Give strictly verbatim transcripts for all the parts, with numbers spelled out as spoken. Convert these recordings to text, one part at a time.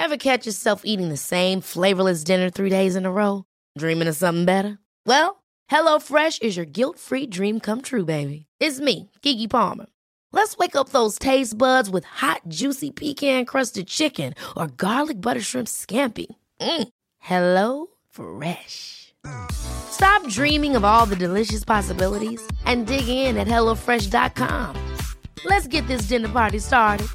Ever catch yourself eating the same flavorless dinner three days in a row? Dreaming of something better? Well, HelloFresh is your guilt-free dream come true, baby. It's me, Keke Palmer. Let's wake up those taste buds with hot, juicy pecan-crusted chicken or garlic butter shrimp scampi. Mm. Hello Fresh. Stop dreaming of all the delicious possibilities and dig in at hello fresh dot com. Let's get this dinner party started.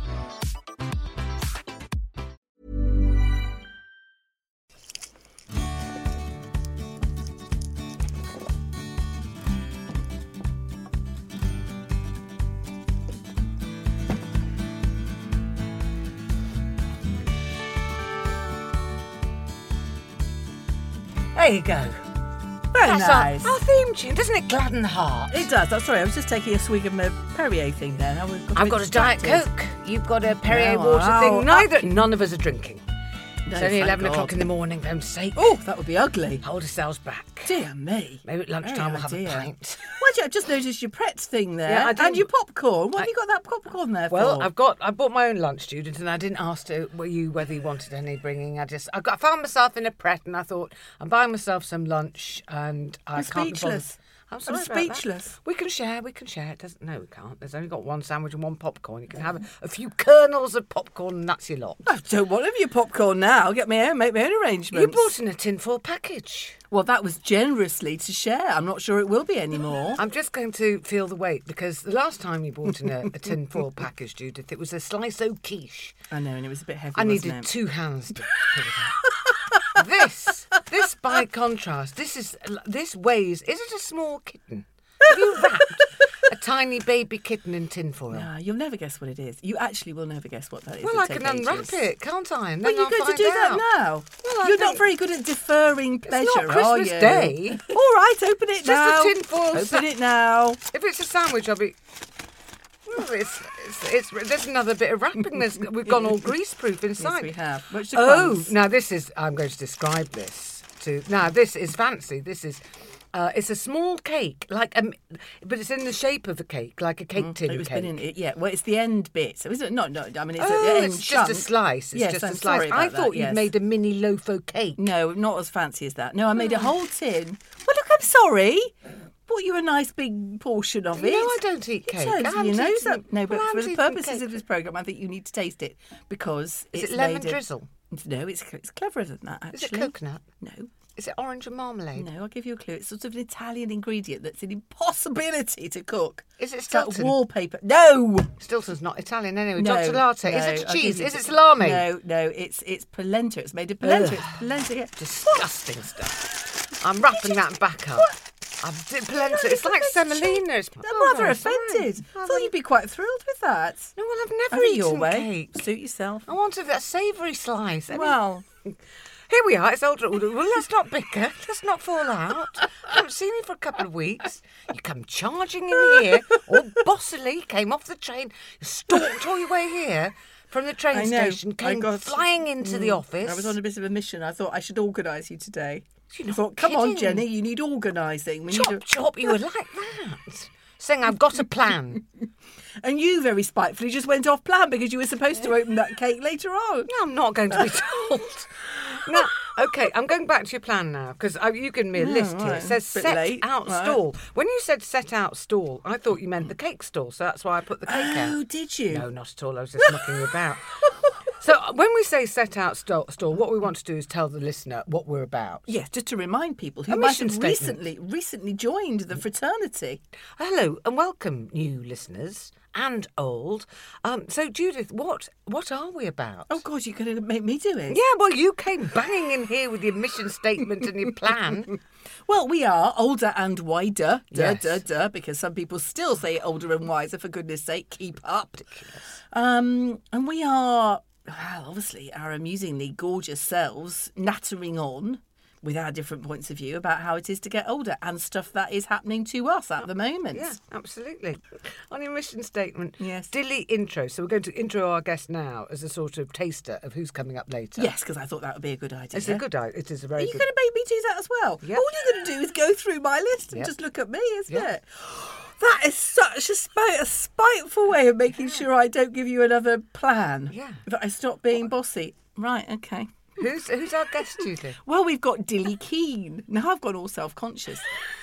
There you go. Very That's nice. Our, our theme tune. Doesn't it gladden the heart? It does. I'm sorry, I was just taking a swig of my Perrier thing there. Now we've got I've bit got a Diet distracted. Coke. You've got a Perrier No, water ow, thing. Neither. ow. None of us are drinking. No, It's only thank eleven God. o'clock in the morning, for heaven's sake. Oh, that would be ugly. Hold ourselves back. Dear me. Maybe at lunchtime Oh, we'll have dear. a pint. Well, I just noticed your Pretz thing there. Yeah, I and didn't- your popcorn. What I- have you got that popcorn there Well, for? I've got. I bought my own lunch, student, and I didn't ask to, were you whether you wanted any bringing. I just. I got. I found myself in a Pret, and I thought I'm buying myself some lunch, and I I'm can't be bothered. speechless. I'm sorry I'm about that. speechless. We can share. We can share. It doesn't. No, we can't. There's only got one sandwich and one popcorn. You can have a, a few kernels of popcorn, and that's your lot. I don't want any of your popcorn now. Get my own, make my own arrangements. You brought in a tinfoil package. Well, that was generously to share. I'm not sure it will be anymore. I'm just going to feel the weight because the last time you brought in a, a tinfoil package, Judith, it was a slice o quiche. I know, and it was a bit heavy. I wasn't needed it? two hands to pick it up. This, this by contrast, this is this weighs. Is it a small kitten? Have you wrapped a tiny baby kitten in tinfoil? No, you'll never guess what it is. You actually will never guess what that is. Well, It'll I can take unwrap ages. it, can't I? And Well, then you're I'll going to find do out. that now. Well, I You're not think- very good at deferring pleasure, not are Christmas you? Day. All right, open it Just now. a tinfoil Open sa- it now. If it's a sandwich, I'll be. Well, it's, it's, it's, there's another bit of wrapping. There's, we've gone all grease-proof inside. Yes, we have. Much to Oh, crumbs. now this is. I'm going to describe this to. Now this is fancy. This is. Uh, it's a small cake, like a, but it's in the shape of a cake, like a cake tin It was cake. been in it, yeah. Well, it's the end bit. So is it? No, no. I mean, it's Oh, the end it's chunk. just a slice. It's yes, just I'm a slice. sorry about I thought that, you'd yes. made a mini loaf of cake. No, not as fancy as that. No, I made a whole tin. Well, look, I'm sorry. Bought you a nice big portion of it. No, I don't eat cake. You I don't, haven't you know eaten- that. No, but well, I for haven't the eaten purposes cake. of this programme, I think you need to taste it because Is it's it lemon made of- drizzle? No, it's it's cleverer than that. Actually, Is it coconut? No. Is it orange and marmalade? No, I'll give you a clue. It's sort of an Italian ingredient that's an impossibility to cook. Is it It's like Stilton? wallpaper. No! Stilton's not Italian anyway. No, Doctor Latte. no, Is it I'll give cheese? you Is the- it salami? No, no, it's it's polenta. It's made of polenta. Ugh. It's polenta. Yeah. Disgusting stuff. I'm wrapping that back up. I've did polenta. It's like semolina. It's I'm oh, rather no, sorry. offended. I Oh, thought you'd be quite thrilled with that. No, well, I've Have never it eaten your way. cake. Suit yourself. I wanted a savoury slice. I mean, Well, here we are. It's older. Well, let's not bicker. Let's not fall out. I haven't seen you for a couple of weeks. You come charging in here, all bossily, came off the train, stalked all your way here from the train I know. station, I came got- flying into the office. I was on a bit of a mission. I thought I should organise you today. You're I not thought, come on, kidding. Jenny, you need organising. We Chop, need a... chop, you were like that. Saying, I've got a plan. And you very spitefully just went off plan because you were supposed to open that cake later on. No, I'm not going to be told. No, okay, I'm going back to your plan now because you've given me a list here. right. It says Bit set late. out Right. stall. When you said set out stall, I thought you meant the cake stall, so that's why I put the cake out. Oh, did you? No, not at all. I was just mucking you about. So when we say set out stall, stall, what we want to do is tell the listener what we're about. Yes, just to remind people who A might mission have statement. recently recently joined the fraternity. Hello and welcome, new listeners and old. Um, so Judith, what what are we about? Oh God, you're going to make me do it? Yeah, well, you came banging in here with your mission statement and your plan. Well, we are older and wider. Duh, Yes. duh, duh, because some people still say older and wiser, for goodness sake, keep up. Um, and we are, well, obviously, our amusingly gorgeous selves nattering on with our different points of view about how it is to get older and stuff that is happening to us at the moment. Yeah, absolutely. On your mission statement, Yes. dilly intro. So we're going to intro our guest now as a sort of taster of who's coming up later. Yes, because I thought that would be a good idea. It's a good idea. It is a Are very you good. going to make me do that as well? Yep. All you're going to do is go through my list and Yep. just look at me, isn't Yep. it? That is such a, spite, a spiteful way of making sure I don't give you another plan. Yeah. That I stop being bossy. Right, okay. Who's who's our guest, Julie? Well, we've got Dilly Keane. Now I've gone all self-conscious.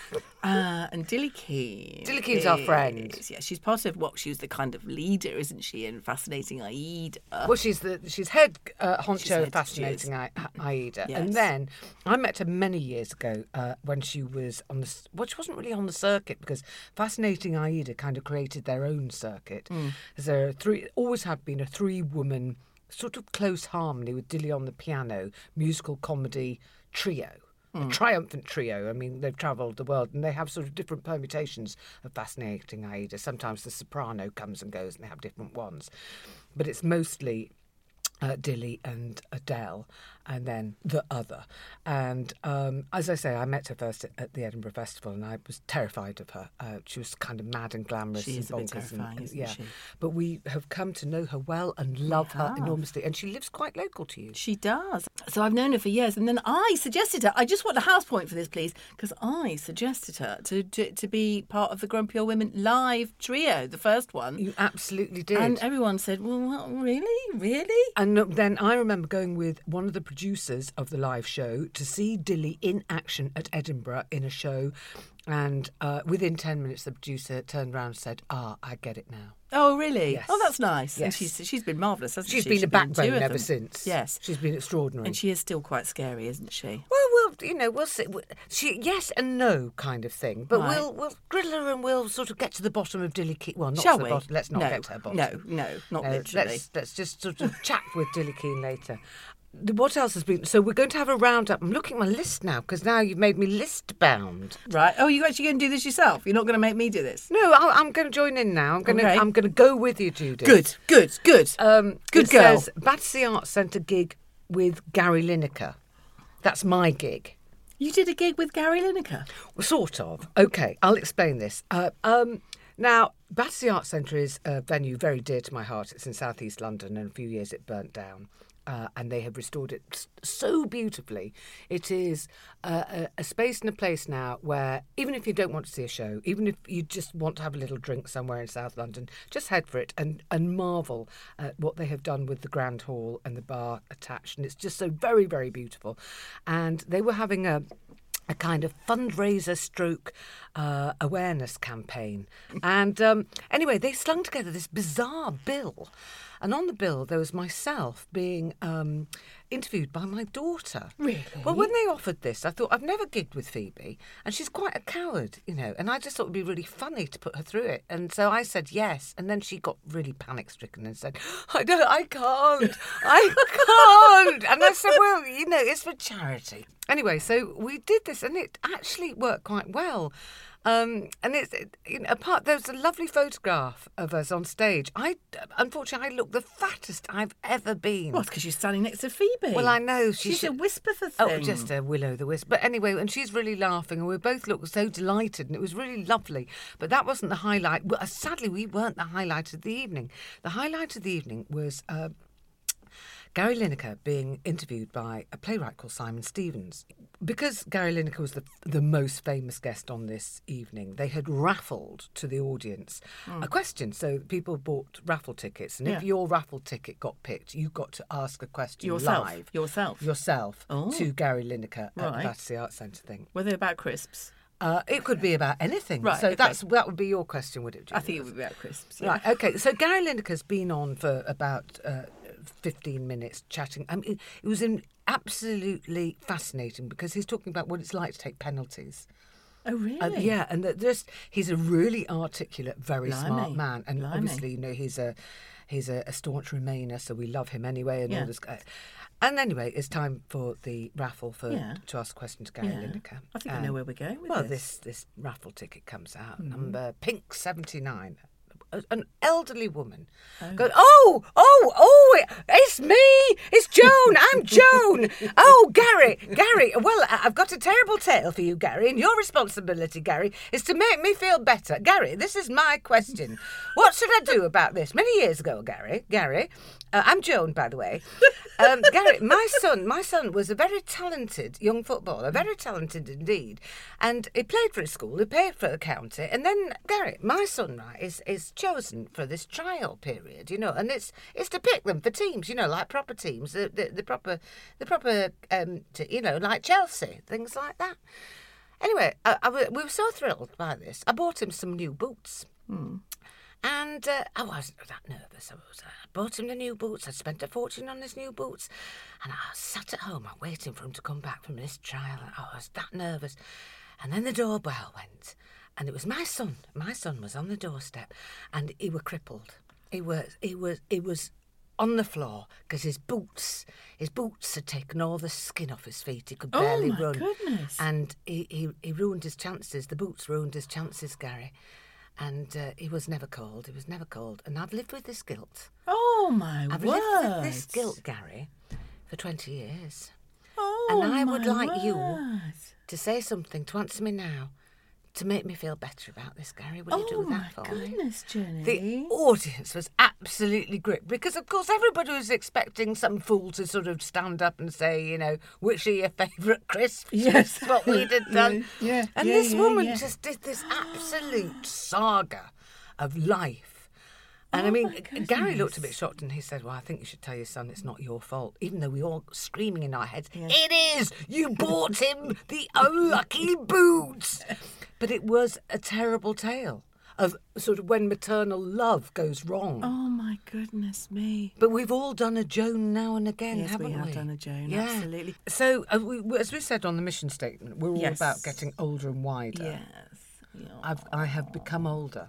Uh, and Dilly Keane. Dilly Keane's our friend. is- Yeah, she's part of what she was the kind of leader, isn't she, in Fascinating Aida. Well, she's the she's head uh, honcho She's head- of Fascinating I- Aida, Yes. and then I met her many years ago uh, when she was on the s- well, she wasn't really on the circuit because Fascinating Aida kind of created their own circuit. Mm. There are three, always have been a three-woman sort of close harmony with Dilly on the piano, musical comedy trio. A triumphant trio. I mean, they've travelled the world and they have sort of different permutations of Fascinating Aida. Sometimes the soprano comes and goes and they have different ones. But it's mostly uh, Dilly and Adele and then the other. And um, as I say, I met her first at, at the Edinburgh Festival and I was terrified of her. Uh, she was kind of mad and glamorous She and is a bit bonkers. terrifying, and, isn't yeah. she? But we have come to know her well and love her have. enormously. And she lives quite local to you. She does. So I've known her for years, and then I suggested her. I just want a house point for this, please, because I suggested her to, to to be part of the Grumpy Old Women live trio, the first one. You absolutely did. And everyone said, "Well, what, really, really?" And then I remember going with one of the producers of the live show to see Dilly in action at Edinburgh in a show. And uh, within ten minutes, the producer turned around and said, ah, I get it now. Oh, really? Yes. Oh, that's nice. And Yes. she's she's been marvellous, hasn't She's she? been a in two backbone of ever them. since. Yes. She's been extraordinary. And she is still quite scary, isn't she? Well, we'll, you know, we'll see. She, yes and no kind of thing. But Right. we'll we'll grill her and we'll sort of get to the bottom of Dilly Keane. Well, not Shall to the we? bottom. Let's not no, get to her bottom. No, no, not No, literally. Let's, let's just sort of chat with Dilly Keane later. What else has been? So we're going to have a roundup. I'm looking at my list now because now you've made me list bound. Right. Oh, you're actually going to do this yourself? You're not going to make me do this? No, I, I'm going to join in now. I'm going to. Okay. I'm going to go with you, Judith. Good, good, good. Um, Good it girl. Says Battersea Arts Centre gig with Gary Lineker. That's my gig. You did a gig with Gary Lineker. Sort of. Okay, I'll explain this. Uh, um, now, Battersea Arts Centre is a venue very dear to my heart. It's in South East London, and in a few years it burnt down. Uh, and they have restored it s- so beautifully. It is uh, a, a space and a place now where even if you don't want to see a show, even if you just want to have a little drink somewhere in South London, just head for it and, and marvel at what they have done with the Grand Hall and the bar attached. And it's just so very, very beautiful. And they were having a... a kind of fundraiser stroke uh, awareness campaign. And um, anyway, they slung together this bizarre bill. And on the bill, there was myself being um, interviewed by my daughter. Really? Well, when they offered this, I thought, I've never gigged with Phoebe, and she's quite a coward, you know, and I just thought it would be really funny to put her through it. And so I said yes, and then she got really panic-stricken and said, I don't, I can't, I can't. And I said, well, you know, it's for charity. Anyway, so we did this, and it actually worked quite well. Um, and it's it, you know, apart. There's a lovely photograph of us on stage. I unfortunately I look the fattest I've ever been. Well, it's because you're standing next to Phoebe. Well, I know she she's should- a whisper for Oh, thing. just a will-o'-the-wisp. But anyway, and she's really laughing, and we both looked so delighted, and it was really lovely. But that wasn't the highlight. Well, sadly, we weren't the highlight of the evening. The highlight of the evening was uh, Gary Lineker being interviewed by a playwright called Simon Stevens. Because Gary Lineker was the, the most famous guest on this evening, they had raffled to the audience a question. So people bought raffle tickets, and if Yeah. your raffle ticket got picked, you got to ask a question Yourself. live. Yourself. Yourself Oh. to Gary Lineker at the Right. Battersea Arts Centre thing. Were they about crisps? Uh, it could be about anything. Right, So okay. that's that would be your question, would it? I Julia? think it would be about crisps. Yeah. Right, okay. So Gary Lineker's been on for about uh, fifteen minutes chatting. I mean, it, it was in absolutely fascinating because he's talking about what it's like to take penalties. Oh, really? Uh, yeah, and that just he's a really articulate, very Blimey. smart man, and Blimey. obviously, you know, he's a he's a, a staunch Remainer, so we love him anyway, and Yeah. all this. Uh, and anyway, it's time for the raffle for Yeah. to ask a question to Gary Yeah. Lineker. I think I And- know where we're going with well, this. this this raffle ticket comes out, Mm-hmm. number pink seventy-nine. A- An elderly woman goes, oh, oh, oh, it- it's me, it's Joan, I'm Joan. Oh, Gary, Gary, well, I- I've got a terrible tale for you, Gary, and your responsibility, Gary, is to make me feel better. Gary, this is my question. What should I do about this? Many years ago, Gary, Gary, Uh, I'm Joan, by the way. Um, Gary, my son, my son was a very talented young footballer, very talented indeed, and he played for his school, he played for the county, and then Gary, my son, right, is is chosen for this trial period, you know, and it's it's to pick them for teams, you know, like proper teams, the the, the proper the proper, um, to, you know, like Chelsea, things like that. Anyway, I, I, we were so thrilled by this. I bought him some new boots. Hmm. And uh, I wasn't that nervous. I, was, uh, I bought him the new boots. I'd spent a fortune on his new boots. And I sat at home waiting for him to come back from this trial. And I was that nervous. And then the doorbell went. And it was my son. My son was on the doorstep. And he were crippled. He was, he was, he was on the floor because his boots, his boots had taken all the skin off his feet. He could barely oh my run. Goodness. And he, he, he ruined his chances. The boots ruined his chances, Gary. And uh, he was never called. He was never called. And I've lived with this guilt. Oh, my I've word. lived with this guilt, Gary, for twenty years. Oh, and I would my like you word. to say something, to answer me now, to make me feel better about this, Gary. Will you Oh, do my that for me? goodness, Jenny. The audience was absolutely gripped because, of course, everybody was expecting some fool to sort of stand up and say, you know, which are your favourite crisps? Yes. What we'd had done. Yeah, yeah, and yeah, this yeah, woman yeah. just did this absolute saga of life. And Oh, I mean, my Gary looked a goodness. bit shocked and he said, well, I think you should tell your son it's not your fault. Even though we all screaming in our heads, Yeah. it is! You bought him the unlucky boots! But it was a terrible tale of sort of when maternal love goes wrong. Oh, my goodness me. But we've all done a Joan now and again, Yes, haven't we we? have done a Joan, Yeah. absolutely. So, uh, we, as we said on the mission statement, we're all Yes. about getting older and wider. Yes. Yeah. I've, I have become older.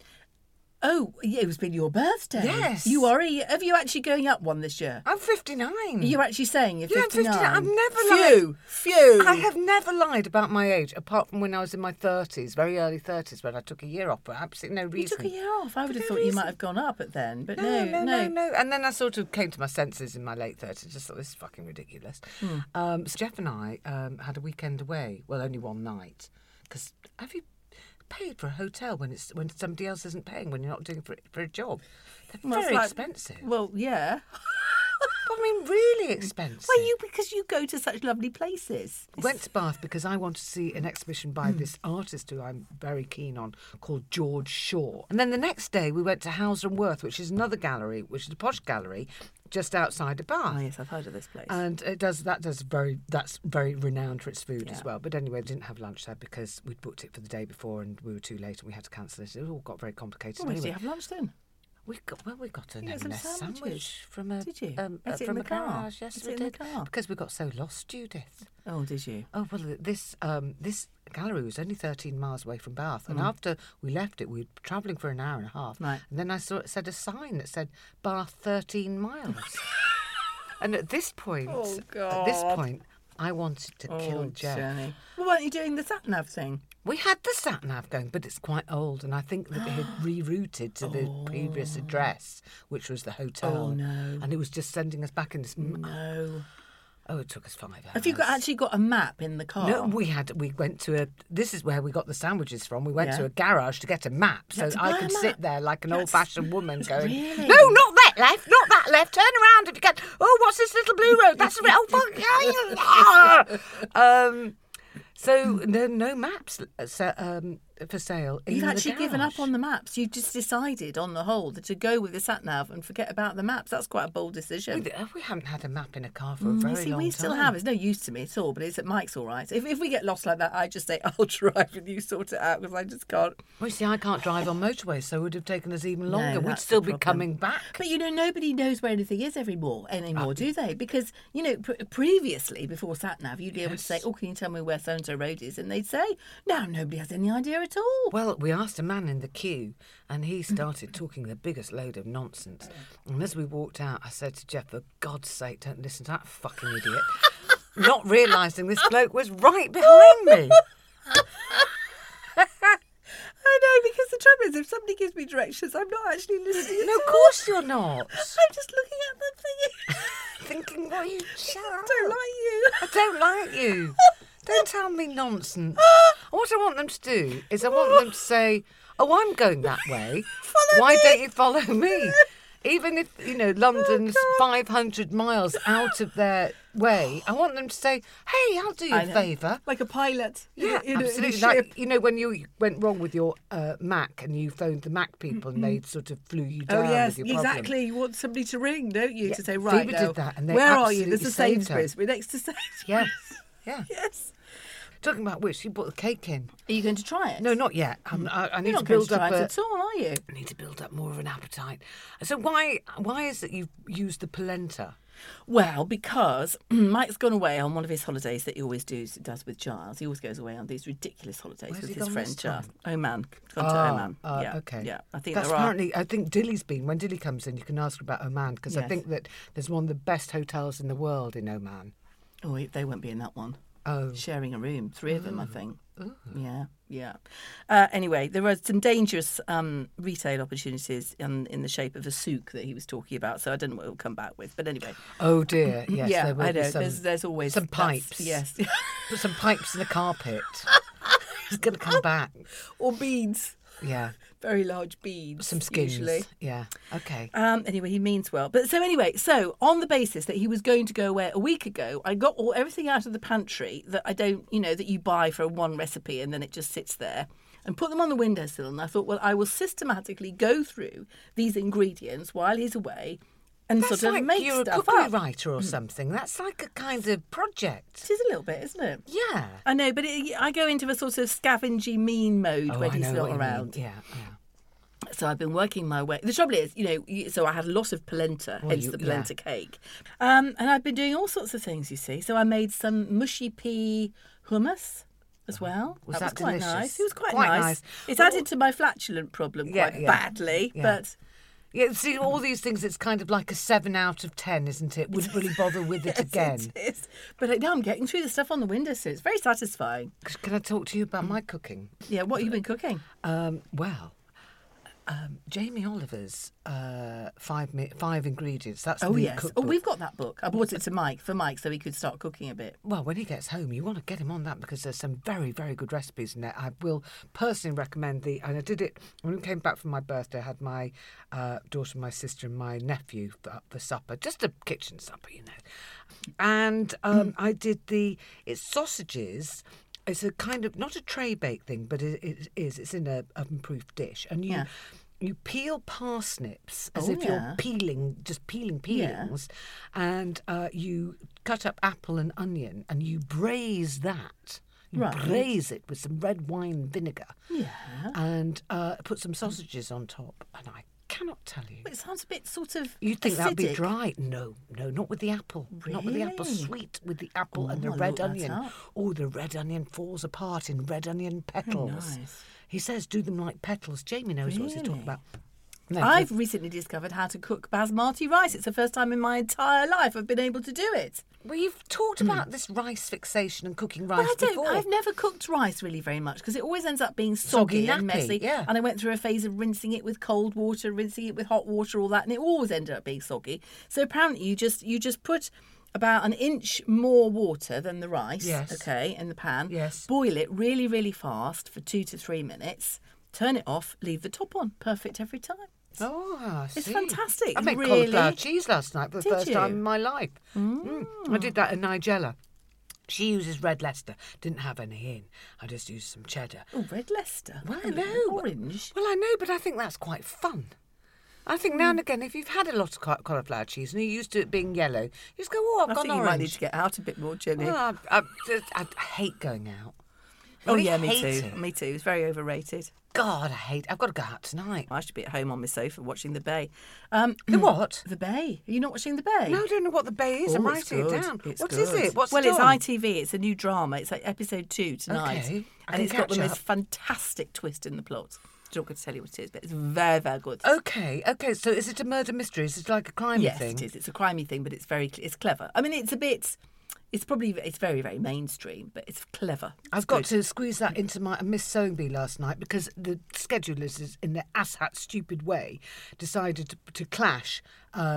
Oh, yeah, it was been your birthday. Yes. You are. Have you actually going up one this year? I'm fifty-nine. You're actually saying you're Yeah, I'm fifty-nine? fifty-nine. I've never Phew, lied. phew. I have never lied about my age, apart from when I was in my thirties, very early thirties, when I took a year off for absolutely no You reason. took a year off. I would For have no thought you reason. might have gone up at then, but No, no, no, no, no, And then I sort of came to my senses in my late thirties. Just thought, this is fucking ridiculous. Hmm. Um, so Jeff and I um, had a weekend away. Well, only one night. Because have you paid for a hotel when it's when somebody else isn't paying, when you're not doing it for, for a job? They're Well, it's very like- expensive. Well, yeah. I mean, really expensive. Well, you because you go to such lovely places. Went to Bath because I wanted to see an exhibition by this artist who I'm very keen on called George Shaw. And then the next day we went to Hauser and Wirth, which is another gallery, which is a posh gallery just outside of Bath. Oh yes, I've heard of this place. And it does that does very that's very renowned for its food Yeah. as well. But anyway, we didn't have lunch there because we'd booked it for the day before and we were too late and we had to cancel it. It all got very complicated. Oh, where did anyway, you have lunch then? we got well, we got an You got some M and S sandwiches? sandwich from a Did you? um, Is uh, it in from the a car? garage. Yes, Is we it in the did car? because we got so lost, Judith. Oh, did you? Oh well, this um, this gallery was only thirteen miles away from Bath, and Mm. after we left it, we were travelling for an hour and a half. Right. And then I saw it said a sign that said Bath thirteen miles. And at this point, Oh, at this God. point, I wanted to kill Jeff. Jenny. Well, weren't you doing the sat nav thing? We had the sat nav going, but it's quite old, and I think that it had rerouted to the previous address, which was the hotel. Oh, no. And it was just sending us back in this. No. Oh, it took us five hours. Have you got, actually got a map in the car? No, we had. We went to a. This is where we got the sandwiches from. We went Yeah. to a garage to get a map, so had to I buy could a sit map? there like an That's- old-fashioned woman, going, Really? "No, not that left, not that left. Turn around if you can. Oh, what's this little blue road? That's the oh fuck." um, so no, no maps uh, so, um, for sale. In You've the actually given up garage. on the maps. You've just decided, on the whole, that to go with the sat nav and forget about the maps. That's quite a bold decision. We, uh, we haven't had a map in a car for a Mm, very you see, long we time. still have. It's no use to me at all, but it's at Mike's all right. If, if we get lost like that, I just say, I'll drive and you sort it out because I just can't. Well, you see, I can't drive on motorways, so it would have taken us even No, longer. We'd that's still the be problem. coming back. But, you know, nobody knows where anything is anymore, anymore do they? Because, you know, pr- previously, before sat-nav, you'd be able to say, oh, can you tell me where so-and-so road is? And they'd say, no, nobody has any idea at all. Well, we asked a man in the queue, and he started talking the biggest load of nonsense. And as we walked out, I said to Jeff, for God's sake, don't listen to that fucking idiot. Not realising this bloke was right behind me. I know, because the trouble is, if somebody gives me directions, I'm not actually listening at No, of all. course you're not. I'm just looking at the thing. Thinking, what are you I don't like you. I don't like you. Don't tell me nonsense. What I want them to do is I want them to say, oh, I'm going that way. Follow Why me." don't you follow me? Even if, you know, London's Oh, five hundred miles out of their way, I want them to say, hey, I'll do you I a know. favour. Like a pilot. in Yeah, a- in a- in a absolutely. ship. Like, you know, when you went wrong with your uh, Mac and you phoned the Mac people and they sort of flew you Oh down yes, with your problem. exactly. You want somebody to ring, don't you, Yeah, to say, right, Phoebe now, did that and they where are you? There's absolutely a saved her. Sainsbury's. We're next to Sainsbury's. Yes, yeah. Yes. Talking about which, you brought the cake in. Are you going to try it? No, not yet. I'm, I, I need You're to not going build to try up it a. at all, are you? I need to build up more of an appetite. So why why is it you've used the polenta? Well, because Mike's gone away on one of his holidays that he always does, does with Giles. He always goes away on these ridiculous holidays Where's with he his gone friend this Giles. time? Oman. Gone to Ah, Oman. ah, yeah. okay. Yeah. I think That's there are. apparently. I think Dilly's been. When Dilly comes in, you can ask her about Oman because I Yes. think that there's one of the best hotels in the world in Oman. Oh, they won't be in that one. Oh, Sharing a room, three of them, I think. Yeah, yeah. Uh, anyway, there are some dangerous um, retail opportunities in, in the shape of a souk that he was talking about. So I don't know what he'll come back with, but anyway. oh dear. Yes, yeah, there will I be know. some, there's, there's always some that's- pipes. Yes, Put some pipes in the carpet. He's going to come back. or beads, Yeah, very large beads. some skins. usually. Yeah. Okay. Um, anyway, he means well. But so anyway, so on the basis that he was going to go away a week ago, I got all everything out of the pantry that I don't, you know, that you buy for one recipe and then it just sits there, and put them on the windowsill. And I thought, well, I will systematically go through these ingredients while he's away and That's sort of like make you're a stuff cookery up. writer or something. That's like a kind of project. It is a little bit, isn't it? Yeah. I know, but it, I go into a sort of scavenging mean mode Oh, when I he's know not what you mean. around. Yeah, yeah. So I've been working my way. The trouble is, you know, you- so I had a lot of polenta, Well, hence you- the yeah. polenta cake. Um, and I've been doing all sorts of things, you see. So I made some mushy pea hummus as well. Was that, that was quite delicious? nice. It was quite, Quite nice. nice. It's Well, added to my flatulent problem Yeah, quite yeah. badly, Yeah. but Yeah, see, all these things, it's kind of like a seven out of ten, isn't it? Wouldn't really bother with it yes, again. it is. But uh, now I'm getting through the stuff on the windowsill. It's very satisfying. Can I talk to you about my cooking? Yeah, what have you been cooking? Um, well, um, Jamie Oliver's uh, five mi- five ingredients. That's Oh, the yes. cookbook. Oh, we've got that book. I bought it to Mike, for Mike, so he could start cooking a bit. Well, when he gets home, you want to get him on that because there's some very, very good recipes in there. I will personally recommend the, and I did it when we came back from my birthday. I had my uh, daughter, my sister, and my nephew for, for supper, just a kitchen supper, you know. And um, I did the, it's sausages. It's a kind of, not a tray bake thing, but it, it is. It's in a oven-proof dish. And you Yeah. you peel parsnips as Oh, if yeah. you're peeling, just peeling Yeah. peelings. And uh, you cut up apple and onion and you braise that. You Right. braise it with some red wine vinegar. Yeah. And uh, put some sausages on top. And I cannot tell you. It sounds a bit sort of You'd think that'd be acidic. dry. No, no, not with the apple. Not with the apple. Really? Sweet with the apple Oh, and the I'll red look that onion. up. Oh, the red onion falls apart in red onion petals. nice. He says do them like petals. Jamie knows what he's talking Really? about. No, I've recently discovered how to cook basmati rice. It's the first time in my entire life I've been able to do it. well, you've talked about this rice fixation and cooking rice Well, I don't. before. I've never cooked rice really very much because it always ends up being soggy, Soggy, and nappy, messy. yeah. And I went through a phase of rinsing it with cold water, rinsing it with hot water, all that, and it always ended up being soggy. So apparently, you just you just put about an inch more water than the rice, Yes. okay, in the pan. Yes. Boil it really, really fast for two to three minutes. Turn it off. Leave the top on. Perfect every time. Oh, I It's see. fantastic, I made really. cauliflower cheese last night for the Did first you? time in my life. Mm. I did that in Nigella. She uses red Leicester. Didn't have any in. I just used some cheddar. Oh, red Leicester. Well, I Oh, know. Orange. Well, I know, but I think that's quite fun. I think now and again, if you've had a lot of ca- cauliflower cheese and you're used to it being yellow, you just go, oh, I've I gone think orange. you might need to get out a bit more, Jenny. Well, I, I, just- I hate going out. I oh, really yeah, me hate too. it. Me too. It's very overrated. God, I hate I've got to go out tonight. I should be at home on my sofa watching The Bay. Um, The what? The Bay. Are you not watching The Bay? No, I don't know what the bay is. I'm Oh, it's writing it good. down. It's What is good. it? What's well, it it's on? I T V. It's a new drama. It's like episode two tonight. Okay. I And can it's got the catch most up. fantastic twist in the plot. I'm not going to tell you what it is, but it's very, very good. Okay, okay. So is it a murder mystery? Is it like a crime yes, thing? it is. It's a crimey thing, but it's very, it's clever. I mean, it's a bit, it's probably, it's very, very mainstream, but it's clever. It's I've got good. to squeeze that into my Miss Sowerby last night because the schedulers, is in their asshat stupid way, decided to, to clash uh,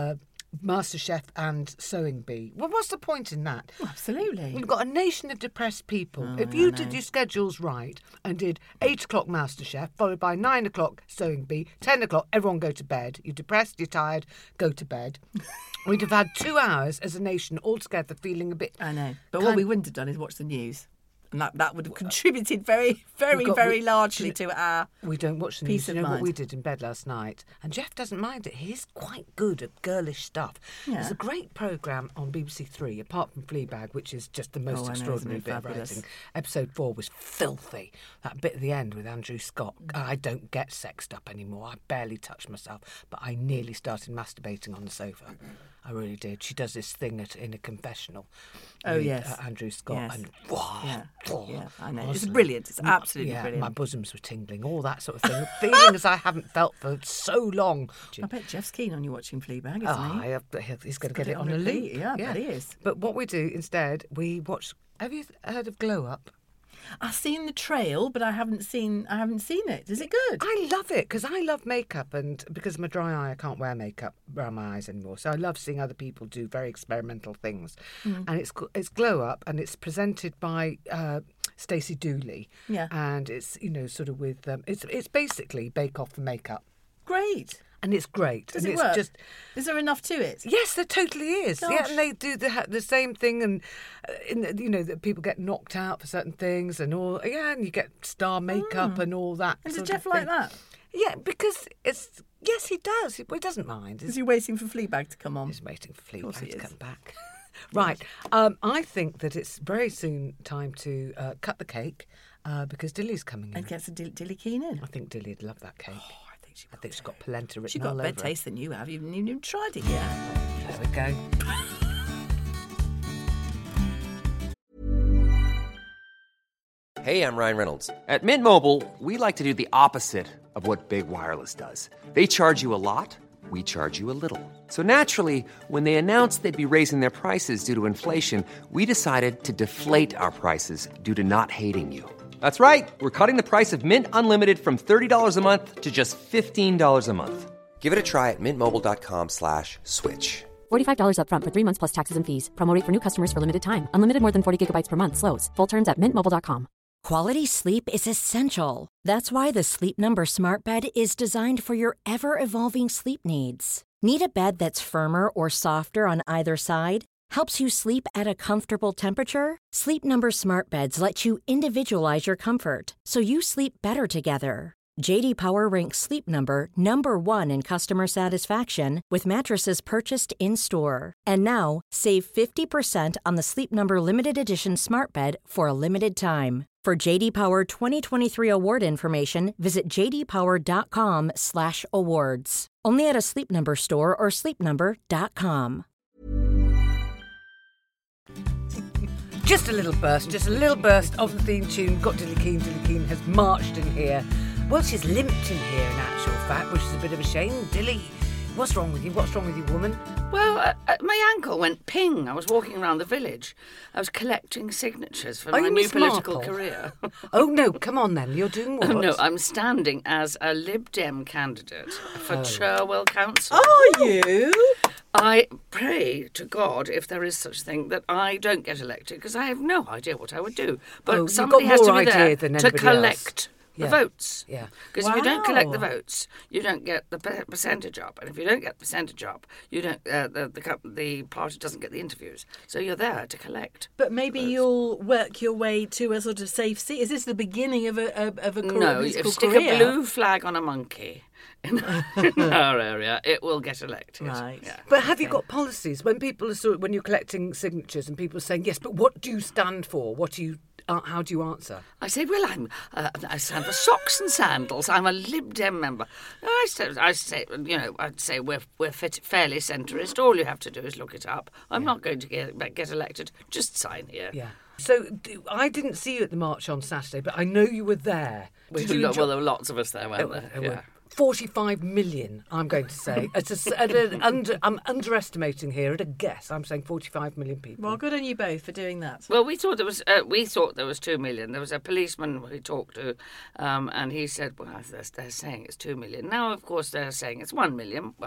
MasterChef and Sewing Bee. Well, what's the point in that? Absolutely. We've got a nation of depressed people. Oh, if I you know. did your schedules right and did eight o'clock MasterChef, followed by nine o'clock Sewing Bee, ten o'clock everyone go to bed. You're depressed, you're tired, go to bed. We'd have had two hours as a nation all together feeling a bit... I know. But kind- what we wouldn't have done is watch the news. And that, that would have contributed very, very, got- very we- largely to our... We don't watch the Peace news. You of know what mind. we did in bed last night? And Jeff doesn't mind it. He's quite good at girlish stuff. Yeah. There's a great programme on B B C Three, apart from Fleabag, which is just the most Oh, I know, extraordinary isn't it bit of fabulous? writing. Episode four was filthy. That bit at the end with Andrew Scott. I don't get sexed up anymore. I barely touch myself. But I nearly started masturbating on the sofa. I really did. She does this thing at, in a confessional. Oh, with, yes. uh, Andrew Scott. Yes. And, whoa, Yeah, whoa, yeah, I know. It's honestly. brilliant. It's absolutely yeah, brilliant. My bosoms were tingling, all that sort of thing. Feeling as I haven't felt for so long. I bet Jeff's keen on you watching Fleabag, isn't Oh, he? I, he's going to got get it it on on a repeat. loop. Yeah, I bet he is. But what we do instead, we watch. Have you heard of Glow Up? I've seen the trail, but I haven't seen. I haven't seen it. Is it good? I love it because I love makeup, and because of my dry eye, I can't wear makeup around my eyes anymore. So I love seeing other people do very experimental things. Mm. And it's it's Glow Up, and it's presented by uh, Stacey Dooley. Yeah. And it's you know sort of with um, it's it's basically Bake Off for makeup, Great. and it's great. Does and it it's work? just Is there enough to it? Yes, there totally is. Yeah, Gosh. and they do the the same thing, and uh, in the, you know that people get knocked out for certain things, and all. Yeah, and you get star makeup and all that. And does sort Jeff of like thing. that? Yeah, because it's yes, he does. He, well, he doesn't mind. Is He's, he waiting for Fleabag to come on? he's waiting for course he Fleabag to is. come back. Right. Um, I think that it's very soon time to uh, cut the cake uh, because Dilly's coming in. And gets a Dill- Dilly Keen in. I think Dilly'd love that cake. Oh, I think she I will think she's too. got polenta written She's got all better over taste than you have. You've even, even tried it yet. her. There we go. Hey, I'm Ryan Reynolds. At Mint Mobile, we like to do the opposite of what Big Wireless does. They charge you a lot, we charge you a little. So naturally, when they announced they'd be raising their prices due to inflation, we decided to deflate our prices due to not hating you. That's right. We're cutting the price of Mint Unlimited from thirty dollars a month to just fifteen dollars a month. Give it a try at mintmobile.com slash switch. forty-five dollars up front for three months plus taxes and fees. Promo rate for new customers for limited time. Unlimited more than forty gigabytes per month. Slows full terms at mint mobile dot com. Quality sleep is essential. That's why the Sleep Number Smart Bed is designed for your ever-evolving sleep needs. Need a bed that's firmer or softer on either side? Helps you sleep at a comfortable temperature? Sleep Number Smart Beds let you individualize your comfort so you sleep better together. J D Power ranks Sleep Number number one in customer satisfaction with mattresses purchased in-store. And now, save fifty percent on the Sleep Number Limited Edition Smart Bed for a limited time. For J D Power twenty twenty-three award information, visit j d power dot com slash awards. Only at a Sleep Number store or sleep number dot com. Just a little burst, just a little burst of the theme tune. Got Dilly Keen, Dilly Keen has marched in here. Well, she's limped in here in actual fact, which is a bit of a shame. Dilly, what's wrong with you? What's wrong with you, woman? Well, uh, uh, my ankle went ping. I was walking around the village. I was collecting signatures for Are my you new Miss political Marple? career. Oh, no, come on then. You're doing what? Oh, no, I'm standing as a Lib Dem candidate for Oh. Cherwell Council. Are you? I pray to God, if there is such thing, that I don't get elected, because I have no idea what I would do. But Oh, you've somebody got has to more be idea there than to anybody else. collect the Yeah. votes. Yeah. Because if you don't collect the Wow. votes, you don't get the per- percentage up, and if you don't get the percentage up, you don't. Uh, the, the co- the party doesn't get the interviews. So you're there to collect. But maybe you'll work your way to a sort of safe seat. Is this the beginning of a of, of a career, No, political if stick career? a blue flag on a monkey in, in our area, it will get elected. Right. Yeah. But have you got policies when people are sort of, when you're collecting signatures and people are saying yes, but what do you stand for? What do you? Uh, how do you answer? I say, well, I'm. Uh, I stand for socks and sandals. I'm a Lib Dem member. I say, I say, you know, I'd say we're we're fit, fairly centrist. All you have to do is look it up. I'm not going to get get elected. Just sign here. Yeah. So do, I didn't see you at the march on Saturday, but I know you were there. Did you enjoy- Well, there were lots of us there, weren't There there? were Yeah. forty-five million, I'm going to say. It's a, at an under, I'm underestimating here at a guess. I'm saying forty-five million people. Well, good on you both for doing that. Well, we thought there was. Uh, we thought there was two million. There was a policeman we talked to, um, and he said, "Well, they're, they're saying it's two million." Now, of course, they're saying it's one million. Well,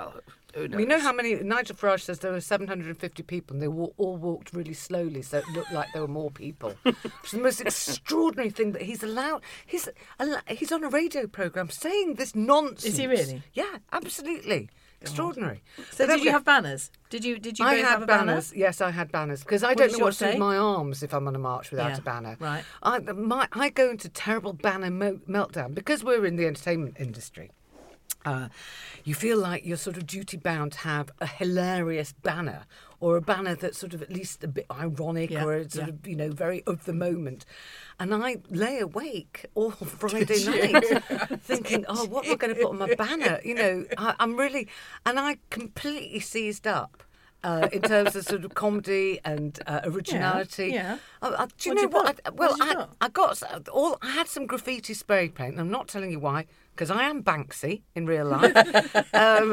Who knows? You know how many, Nigel Farage says there were seven hundred fifty people and they wa- all walked really slowly, so it looked like there were more people. It's the most extraordinary thing that he's allowed. He's al- he's on a radio programme saying this nonsense. Is he really? Yeah, absolutely. Extraordinary. So But did you then- have banners? Did you Did you I both had have a banner? banners. Yes, I had banners because I What don't does know what yours to do with say? my arms if I'm on a march without Yeah, a banner. right. I, my, I go into terrible banner mo- meltdown because we're in the entertainment industry. Uh, you feel like you're sort of duty bound to have a hilarious banner or a banner that's sort of at least a bit ironic Yeah, or a sort yeah. of, you know, very of the moment. And I lay awake all Friday night thinking, oh, what am I going to put on my banner? You know, I, I'm really, and I completely seized up. Uh, in terms of sort of comedy and uh, originality, yeah. I, I, do you What'd know you what? put? I, well, What did you I, put? I got s- all. I had some graffiti spray paint. And I'm not telling you why, because I am Banksy in real life. um,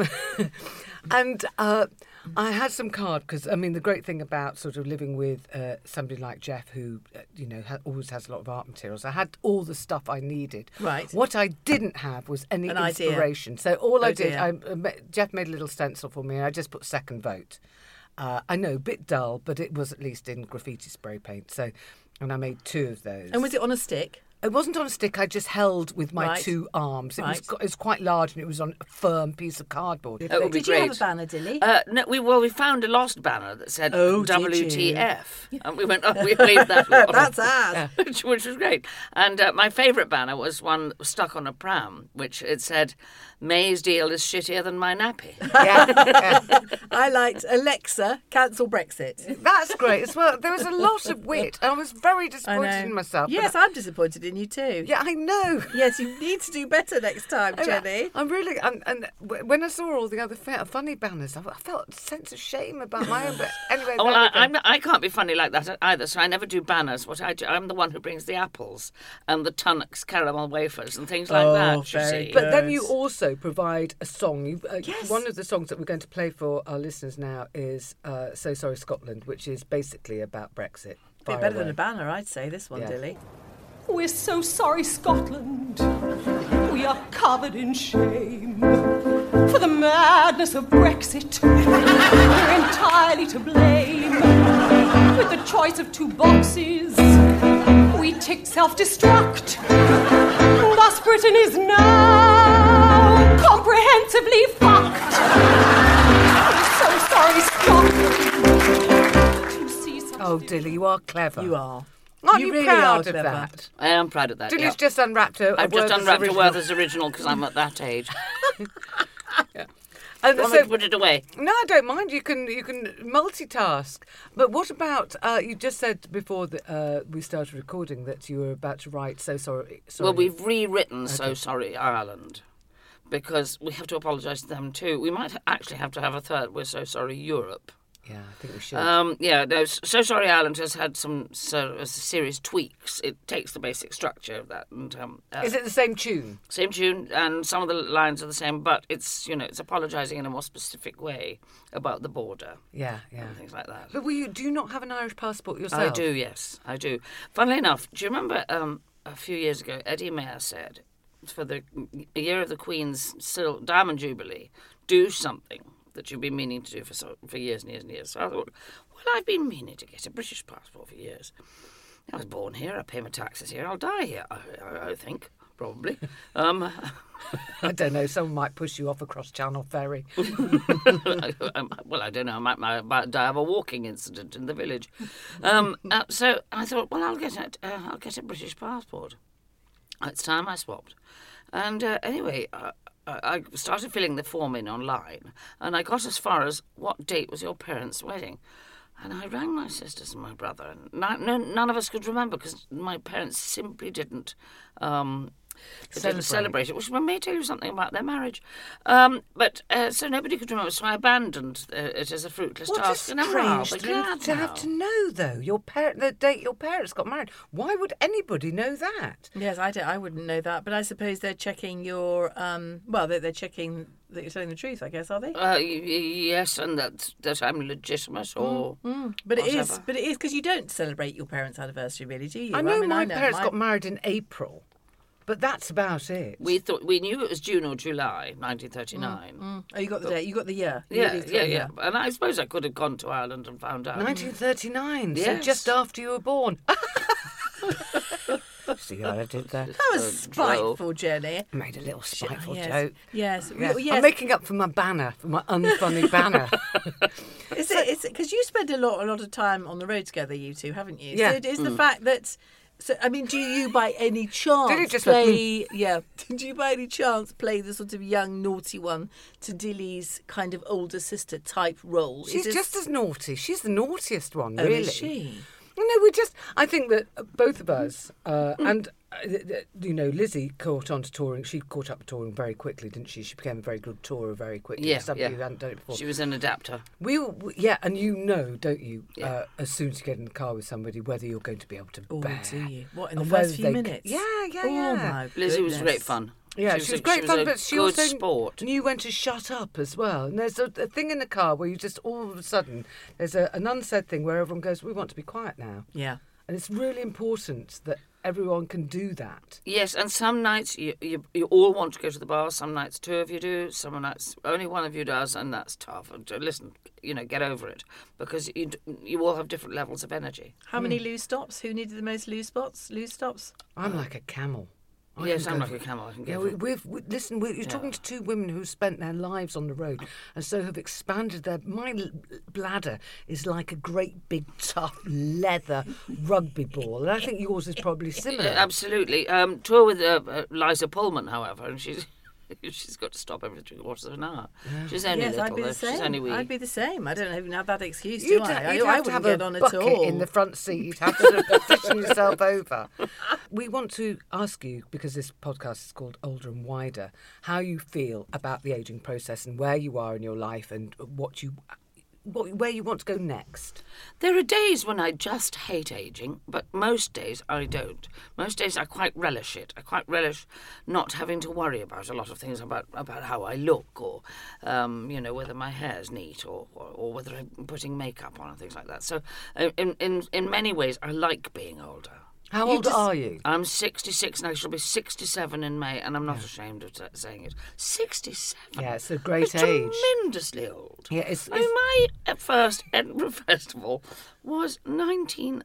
and uh, I had some card because I mean the great thing about sort of living with uh, somebody like Jeff, who uh, you know ha- always has a lot of art materials. I had all the stuff I needed. Right. What I didn't have was any An idea. inspiration. So all I Oh, did, dear. I, uh, ma- Jeff made a little stencil for me, and I just put second vote. Uh, I know, a bit dull, but it was at least in graffiti spray paint. So, and I made two of those. And was it on a stick? It wasn't on a stick. I just held with my Right. two arms. It was Right. qu- it was quite large, and it was on a firm piece of cardboard. That would be Did you have great. a banner, Dilly? Uh, no, we well, we found a lost banner that said Oh, did W T you? F, and we went, oh, we waved that, on. That's ours. which, which was great. And uh, my favourite banner was one stuck on a pram, which it said, "May's deal is shittier than my nappy." Yeah, yeah. I liked Alexa, cancel Brexit. That's great as well. There was a lot of wit. I was very I disappointed know. in myself. Yes, but I'm disappointed in you too. I, yeah, I know. Yes, you need to do better next time, Jenny. I'm really, and, and w- when I saw all the other fa- funny banners, I, I felt a sense of shame about my own. But anyway, Oh, well, there I, we go. I'm, I can't be funny like that either, so I never do banners. What I do, I'm the one who brings the apples and the Tunnocks caramel wafers and things like Oh, that. You very see. good. But then you also provide a song. You, uh, Yes. One of the songs that we're going to play for our listeners now is uh, "So Sorry Scotland," which is basically about Brexit. Bit Fire better away. than a banner, I'd say, this one, Yeah. Dilly. We're so sorry, Scotland. We are covered in shame. For the madness of Brexit, we're entirely to blame. With the choice of two boxes, we ticked self-destruct. Thus Britain is now comprehensively fucked. We're so sorry, Scotland. To see such Oh, Dilly, you are clever. You are. Aren't You you, really proud are of clever. that? I am proud of that. Dilly's yeah. just unwrapped a, a I've just Werther's unwrapped a original. Werther's original because I'm at that age. And Want so- me to put it away? No, I don't mind. You can you can multitask. But what about uh, you just said before that uh, we started recording that you were about to write "So Sorry." sorry. Well, we've rewritten So Sorry Ireland because we have to apologise to them too. We might actually have to have a third. We're So Sorry Europe. Yeah, I think we should. Um, yeah, no, So Sorry Ireland has had some so, uh, serious tweaks. It takes the basic structure of that. And, um, uh, Is it the same tune? Same tune, and some of the lines are the same, but it's, you know, it's apologising in a more specific way about the border Yeah, yeah. and things like that. But will you, do you not have an Irish passport yourself? I do, yes, I do. Funnily enough, do you remember um, a few years ago, Eddie Mayer said, for the year of the Queen's Sil- Diamond Jubilee, do something that you've been meaning to do for so, for years and years and years. So I thought, well, I've been meaning to get a British passport for years. I was born here, I pay my taxes here, I'll die here, I, I, I think, probably. Um, I don't know. Someone might push you off across Channel Ferry. um, well, I don't know. I might, might, might die of a walking incident in the village. Um, uh, so I thought, well, I'll get a, uh, I'll get a British passport. It's time I swapped. And uh, anyway, uh, I started filling the form in online, and I got as far as what date was your parents' wedding. And I rang my sisters and my brother, and none, none, none of us could remember because my parents simply didn't um, They didn't celebrate it, which may tell you something about their marriage. Um, but uh, so nobody could remember, so I abandoned uh, it as a fruitless What a task. And I'm rather strange glad thing to now. have to know, though. Your parent, the date your parents got married. Why would anybody know that? Yes, I, don't, I wouldn't know that, but I suppose they're checking your, um, well, they're, they're checking that you're telling the truth, I guess, are they? Uh, y- y- yes, and that that I'm legitimate, or But it is, whatever. but it is because you don't celebrate your parents' anniversary, really, do you? I know mean, my know parents my- got married in April. But that's about it. We thought we knew it was June or July, nineteen thirty-nine. Mm. Oh, you got the date. You got the year. You Yeah, got the yeah, year. yeah. And I suppose I could have gone to Ireland and found out. nineteen thirty-nine, so Yes. just after you were born. See what I did there? That was spiteful, Jenny. I made a little spiteful yes. joke. Yes. Yes. Yes. I'm making up for my banner, for my unfunny banner. Is it? Is it? Because you spend a lot, a lot of time on the road together, you two, haven't you? Yeah. So it is the fact that. So I mean, do you by any chance Did it just play? Yeah. Do you by any chance play the sort of young naughty one to Dilly's kind of older sister type role? She's Is it- just as naughty. She's the naughtiest one, Oh, really. is she? No, we just. I think that both of us, uh, and uh, th- th- you know, Lizzie caught on to touring. She caught up to touring very quickly, didn't she? She became a very good tourer very quickly. Yeah, somebody yeah. who hadn't done it before. She was an adapter. We, we yeah, and you know, don't you? Yeah. Uh, as soon as you get in the car with somebody, whether you're going to be able to Oh, bear. do you? What, in the and first whether few they- minutes? Yeah, yeah, Oh, yeah. my Lizzie was goodness. great fun. Yeah, she she was, was great she fun, was a but she good also sport. knew when to shut up as well. And there's a, a thing in the car where you just all of a sudden there's a, an unsaid thing where everyone goes, "We want to be quiet now," Yeah. and it's really important that everyone can do that. Yes, and some nights you, you you all want to go to the bar. Some nights two of you do. Some nights only one of you does, and that's tough. And to listen, you know, get over it because you d- you all have different levels of energy. How many loose stops? Who needed the most loose spots? Loose stops? I'm like a camel. I Yes, can I'm go like a for- camel. I can Yeah, go we, for- we've we, listen. We, you're talking to two women who spent their lives on the road, and so have expanded their. My l- bladder is like a great big tough leather rugby ball, and I think yours is probably similar. Yeah, absolutely. Um, tour with uh, uh, Liza Pullman, however, and she's she's got to stop every three quarters of an hour. She's only yes, little, I'd be though. the same. She's only wee. I'd be the same. I don't even have that excuse, do You'd, I? ha- I, you'd I have to wouldn't have get a on at bucket all. in the front seat. You'd have to sort of position yourself over. We want to ask you, because this podcast is called Older and Wider, how you feel about the ageing process and where you are in your life and what you, what, where you want to go next. There are days when I just hate ageing, but most days I don't. Most days I quite relish it. I quite relish not having to worry about a lot of things about, about how I look or, um, you know, whether my hair's neat or, or, or whether I'm putting makeup on and things like that. So uh, in, in, in many ways, I like being older. How You old just- are you? I'm sixty-six and I shall be sixty-seven in May, and I'm not ashamed of t- saying it. sixty-seven. Yeah, it's a great It's age. tremendously old. Yeah, it's, I mean, it's my uh, first Edinburgh Festival was nineteen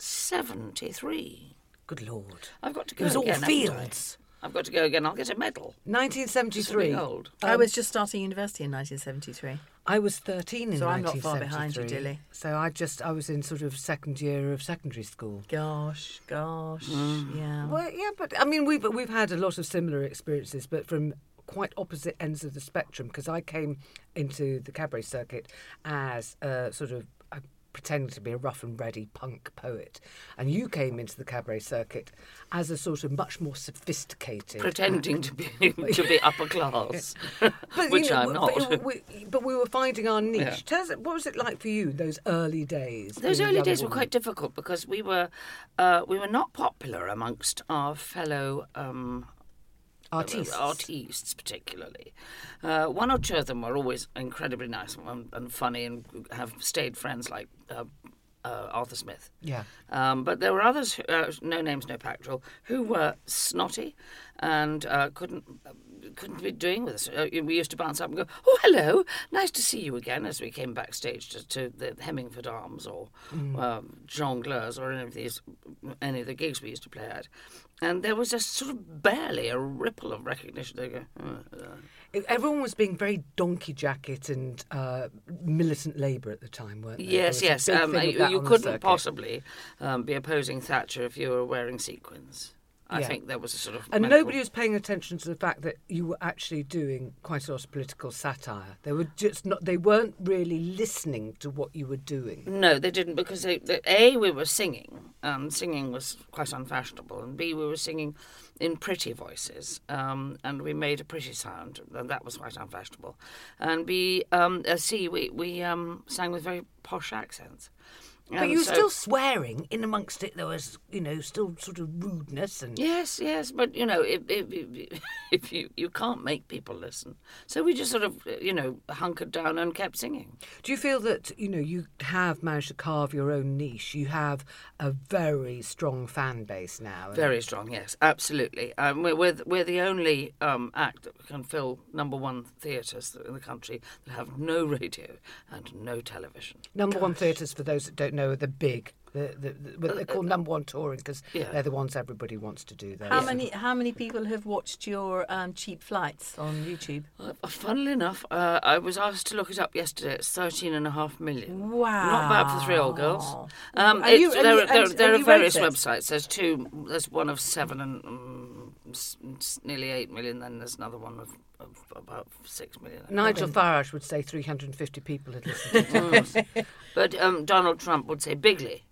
seventy-three. good lord. I've got to It go was all again. haven't I? fields. I've got to go again. I'll get a medal. nineteen Just for seventy-three. being old. I was just starting university in nineteen seventy-three. I was thirteen in So I'm not nineteen far seventy-three. behind you, Dilly. So I just I was in sort of second year of secondary school. Gosh, gosh, Mm. yeah. Well, yeah, but I mean, we've we've had a lot of similar experiences, but from quite opposite ends of the spectrum. Because I came into the cabaret circuit as a sort of uh, pretending to be a rough and ready punk poet, and you came into the cabaret circuit as a sort of much more sophisticated, Pretending to be to be upper class, But, which you know, I'm not. But, we, but we were finding our niche. Yeah. Tell us, what was it like for you those early days? Those being a early young days were woman? quite difficult because we were uh, we were not popular amongst our fellow um, Artistes. artistes, particularly. Uh, one or two of them were always incredibly nice and, and funny, and have stayed friends, like uh, uh, Arthur Smith. Yeah. Um, but there were others, who, uh, no names, no pactoral, who were snotty and uh, couldn't couldn't be doing with us. Uh, we used to bounce up and go, "Oh, hello, nice to see you again," as we came backstage to, to the Hemmingford Arms or um, Jongleurs or any of these, any of the gigs we used to play at. And there was just sort of barely a ripple of recognition. They go, "Oh, uh." Everyone was being very donkey jacket and uh, militant Labour at the time, weren't they? There Yes, was a yes. big Um, thing of you that you on the couldn't circuit. possibly um, be opposing Thatcher if you were wearing sequins. I Yeah. think there was a sort of And mental- nobody was paying attention to the fact that you were actually doing quite a lot of political satire. They were just not. They weren't really listening to what you were doing. No, they didn't, because they, they, A, we were singing, and singing was quite unfashionable, and B, we were singing in pretty voices, um, and we made a pretty sound, and that was quite unfashionable. And B, um, uh, C, we, we um, sang with very posh accents. But And you were so- still swearing in amongst it. There was, you know, still sort of rudeness and. Yes, yes, but you know, if, if, if, if you you can't make people listen, so we just sort of you know hunkered down and kept singing. Do you feel that you know you have managed to carve your own niche? You have a very strong fan base now. and- Very strong, yes, absolutely. Um, we're, we're we're the only um, act that can fill number one theatres in the country that have no radio and no television. Number one theatres, for those that don't know, are the big. The, the, the, what they're called number one touring because Yeah. they're the ones everybody wants to do. Those. How many how many people have watched your um, cheap flights on YouTube? Uh, funnily enough, uh, I was asked to look it up yesterday. It's thirteen and a half million. Wow. Not bad for three old girls. Um, Are it's- you- and there, you- are- there, and- there and are you various rate it? websites. There's two. There's one of seven and um, s- s- nearly eight million. Then there's another one of, of about six million. Nigel Farage would say three hundred fifty people had listened to it. Mm. But um, Donald Trump would say bigly.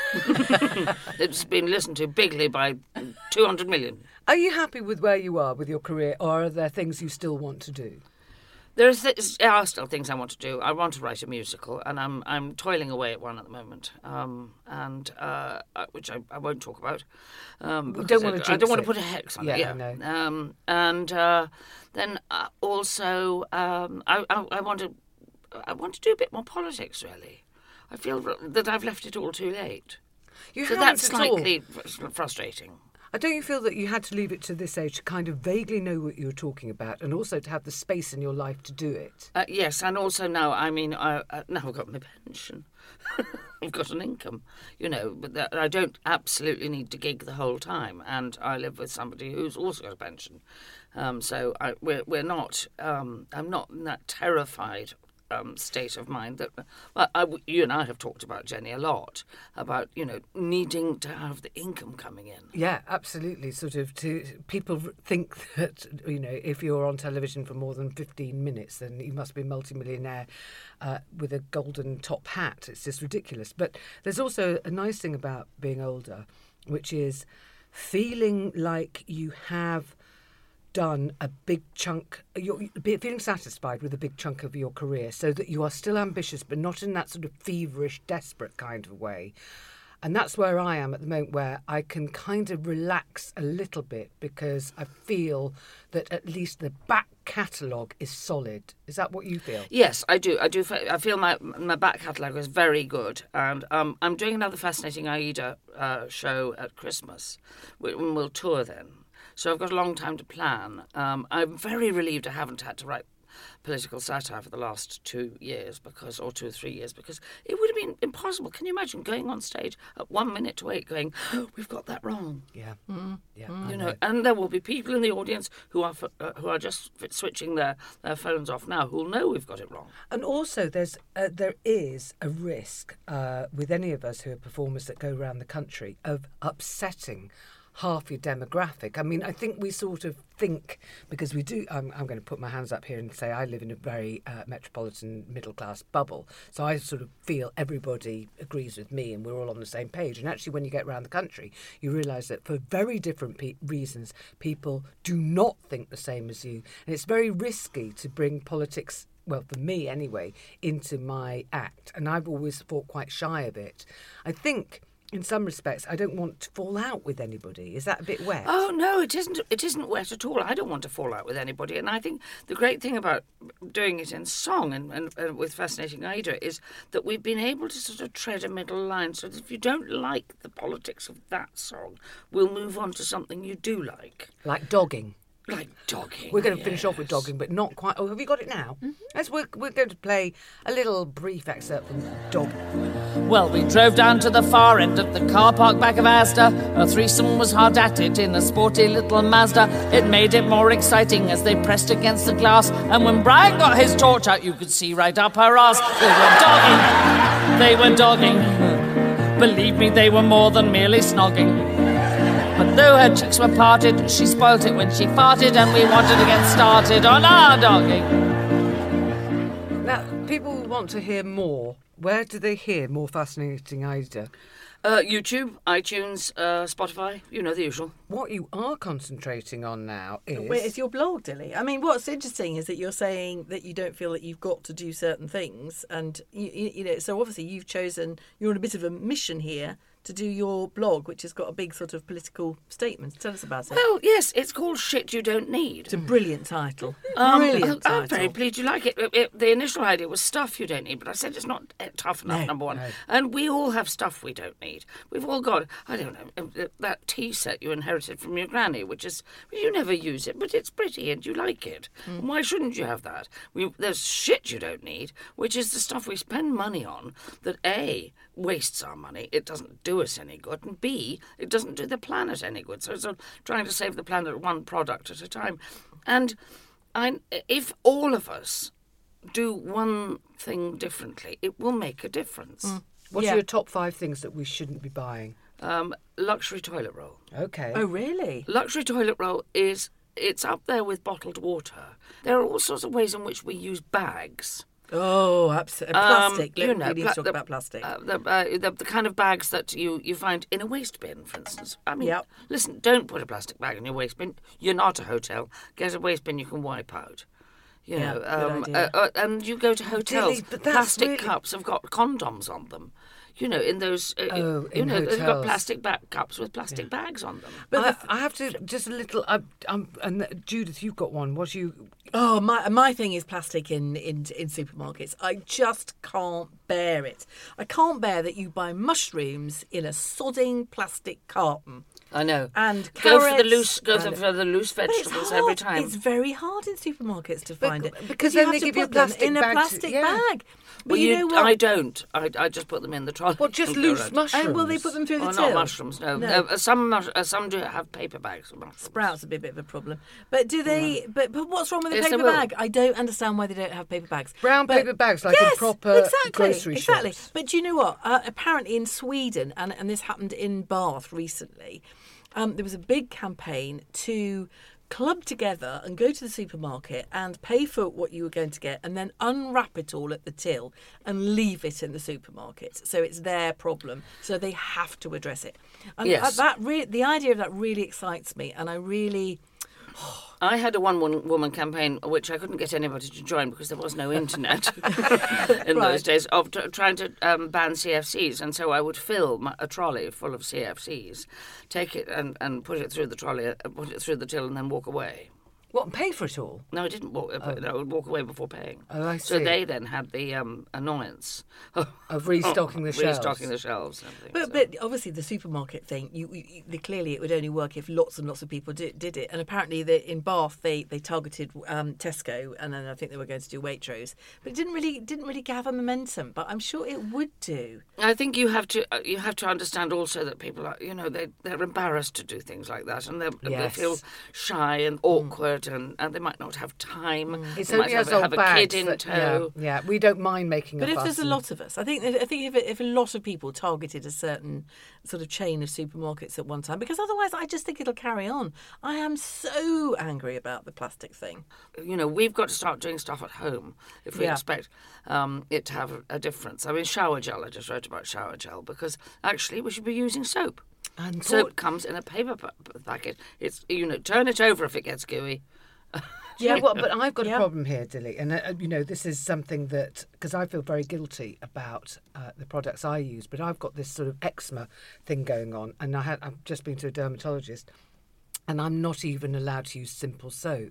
It's been listened to bigly by two hundred million. Are you happy with where you are with your career, or are there things you still want to do? There is th- there are still things I want to do. I want to write a musical, and I'm I'm toiling away at one at the moment, um, and uh, uh, which I, I won't talk about. Um, We because don't wanna I, I jinx don't want it. to put a hex on Yeah, it. Yeah, I know. Um, and uh, then uh, also um, I, I I want to I want to do a bit more politics. Really, I feel that I've left it all too late. You So haven't that's at all. slightly fr- frustrating. I don't you feel that you had to leave it to this age to kind of vaguely know what you were talking about, and also to have the space in your life to do it? Uh, yes, and also now, I mean, I, uh, now I've got my pension. I've got an income, you know, but that, I don't absolutely need to gig the whole time, and I live with somebody who's also got a pension. Um, so I, we're we're not. Um, I'm not in that terrified um, state of mind that. Well, I, you and I have talked about, Jenny, a lot about you know needing to have the income coming in. Yeah, absolutely. Sort of to people think that you know if you're on television for more than fifteen minutes, then you must be a multimillionaire uh, with a golden top hat. It's just ridiculous. But there's also a nice thing about being older, which is feeling like you have done a big chunk, you're feeling satisfied with a big chunk of your career, so that you are still ambitious, but not in that sort of feverish, desperate kind of way. And that's where I am at the moment, where I can kind of relax a little bit because I feel that at least the back catalogue is solid. Is that what you feel? Yes, I do. I do. fe- I feel my my back catalogue is very good, and um, I'm doing another fascinating Aida uh, show at Christmas. We, we'll tour then, so I've got a long time to plan. Um, I'm very relieved I haven't had to write political satire for the last two years because, or two or three years, because it would have been impossible. Can you imagine going on stage at one minute to eight, going, oh, "We've got that wrong." Yeah, yeah. I You know, and there will be people in the audience who are f- uh, who are just f- switching their, their phones off now who'll know we've got it wrong. And also, there's uh, there is a risk uh, with any of us who are performers that go around the country of upsetting half your demographic. I mean, I think we sort of think, because we do, I'm, I'm going to put my hands up here and say I live in a very uh, metropolitan middle-class bubble, so I sort of feel everybody agrees with me and we're all on the same page. And actually, when you get around the country, you realise that for very different pe- reasons, people do not think the same as you. And it's very risky to bring politics, well, for me anyway, into my act. And I've always fought quite shy of it. I think, in some respects, I don't want to fall out with anybody. Is that a bit wet? Oh no, it isn't. It isn't wet at all. I don't want to fall out with anybody, and I think the great thing about doing it in song and, and, and with Fascinating Aida is that we've been able to sort of tread a middle line. So that if you don't like the politics of that song, we'll move on to something you do like, Like dogging. like dogging. We're going to finish off with yes. dogging, but not quite. Oh, have you got it now? Mm-hmm. Let's, we're, we're going to play a little brief excerpt from dogging. Well, we drove down to the far end of the car park back of Asda. A threesome was hard at it in a sporty little Mazda. It made it more exciting as they pressed against the glass. And when Brian got his torch out, you could see right up her ass. They were dogging. They were dogging. Believe me, they were more than merely snogging. But though her cheeks were parted, she spoilt it when she farted, and we wanted to get started on our dogging. Now, people want to hear more. Where do they hear more Fascinating Aida? Uh, YouTube, iTunes, uh, Spotify, you know, the usual. What you are concentrating on now is... Wait, it's your blog, Dilly. I mean, what's interesting is that you're saying that you don't feel that you've got to do certain things. And, you, you, you know, so obviously you've chosen, you're on a bit of a mission here to do your blog, which has got a big sort of political statement. Tell us about it. Well, yes, it's called Shit You Don't Need. It's a brilliant title. Um, brilliant I'm title. very pleased you like it. It, it. The initial idea was stuff you don't need, but I said it's not uh, tough enough, No, number one. no. And we all have stuff we don't need. We've all got, I don't know, uh, that tea set you inherited from your granny, which is, you never use it, but it's pretty and you like it. Mm. Why shouldn't you have that? We, there's shit you don't need, which is the stuff we spend money on that, A, wastes our money, it doesn't do us any good, and B, it doesn't do the planet any good. So it's uh, trying to save the planet one product at a time. And I, if all of us do one thing differently, it will make a difference. Mm. What Yeah. are your top five things that we shouldn't be buying? Um, luxury toilet roll. Okay. Oh, really? Luxury toilet roll is, it's up there with bottled water. There are all sorts of ways in which we use bags. Oh, absolutely. Um, Plastic. you Let- know, we need pla- to talk the- about plastic. Uh, the, uh, the, the kind of bags that you, you find in a waste bin, for instance. I mean, Yep. listen, don't put a plastic bag in your waste bin. You're not a hotel. Get a waste bin you can wipe out. You Yeah, know, good um, idea. uh, uh, and you go to hotels. but that's plastic really- cups have got condoms on them. You know, in those, uh, Oh, you in know, they've got hotels. plastic ba- cups with plastic bags on them. But I, I have to just a little. Uh, um, and Judith, you've got one. What do you? Oh, my my thing is plastic in, in in supermarkets. I just can't bear it. I can't bear that you buy mushrooms in a sodding plastic carton. I know. And go for the carrots loose, go and- for the loose But it's vegetables hard. every time. It's very hard in supermarkets to find it because you then have they to give you a put them plastic in a bag to- plastic yeah. bag. But Well, you, you- know what? I don't. I, I just put them in the trolley. What, just and go loose around. mushrooms? And will they put them through the Oh, till? not mushrooms, no. No. no. uh, some mus- uh, some do have paper bags. of mushrooms. Sprouts would be a bit of a problem. But do they? But but what's wrong with a Yes, they paper will. bag? I don't understand why they don't have paper bags. Brown But- paper bags, like in yes, proper exactly, grocery exactly. shops. But do you know what? Uh, apparently in Sweden, and and this happened in Bath recently, um, there was a big campaign to club together and go to the supermarket and pay for what you were going to get and then unwrap it all at the till and leave it in the supermarket. So it's their problem. So they have to address it. And Yes. that re- the idea of that really excites me, and I really... I had a one-woman campaign which I couldn't get anybody to join because there was no internet in Right. those days of t- trying to um, ban C F Cs, and so I would fill a trolley full of C F Cs, take it and, and put it through the trolley, uh, put it through the till, and then walk away. What, and pay for it all? No, I didn't walk. uh, No, I would walk away before paying. Oh, I So see. they then had the um, annoyance Of restocking the shelves. restocking the shelves. And things, But, so. but obviously the supermarket thing, you, you, you clearly it would only work if lots and lots of people did, did it. And apparently the, in Bath they, they targeted um, Tesco, and then I think they were going to do Waitrose. But it didn't really didn't really gather momentum. But I'm sure it would do. I think you have to uh, you have to understand also that people are, you know, they they're embarrassed to do things like that, and they they Yes. feel shy and awkward, and, and they might not have time. It's They might only have, as a- old have a bags kid in that- tow. Yeah, yeah, we don't mind making But a if fuss. there's a and- lot of us, I think I think if, if a lot of people targeted a certain sort of chain of supermarkets at one time, because otherwise I just think it'll carry on. I am so angry about the plastic thing. You know, we've got to start doing stuff at home if we Yeah. expect um, it to have a, a difference. I mean, shower gel. I just wrote about shower gel because actually we should be using soap. And Soap what- comes in a paper pa- packet. It's, you know, turn it over if it gets gooey. Yeah, well, but I've got Yeah. a problem here, Dilly, and uh, you know this is something that because I feel very guilty about uh, the products I use, but I've got this sort of eczema thing going on, and I had I've just been to a dermatologist, and I'm not even allowed to use simple soap.